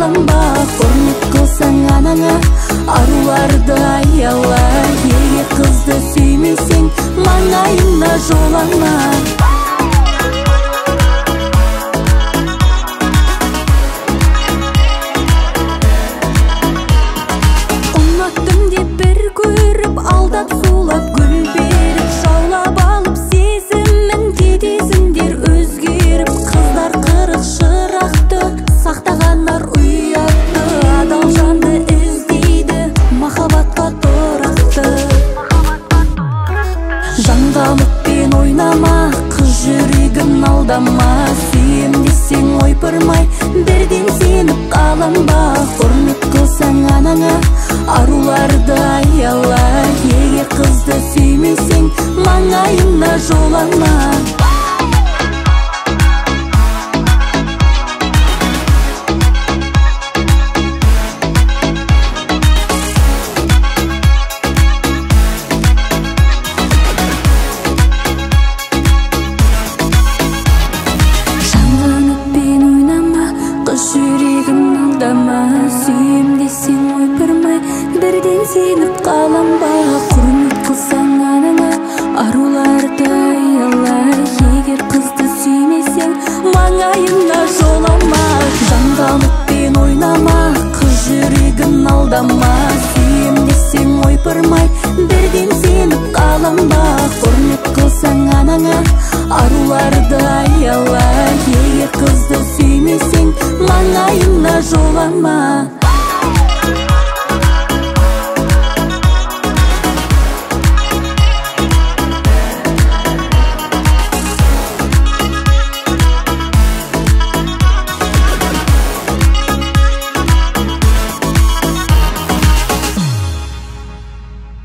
алынба, құрмет қылсаң анаңа, аруларды аяла. Егер қызды сүймесең, маңайына жолама. Ұнаттым деп бір көріп, алдап сулап гүл беріп, жаулап алып сезімін кетесіңдер өзгеріп. Қыздар қырық шырақты, сақтағандар ұятты, адал жанды іздейді, махаббатқа тұрақты. Жаңғалықпен ойнама, қыз жүрегін алдама. Сүйем десең ойпырмай, бірден сеніп қаланба. Құрмет қылсаң анаңа, аруларды аяла. Егер қызды сүймесең, маңайына жолама.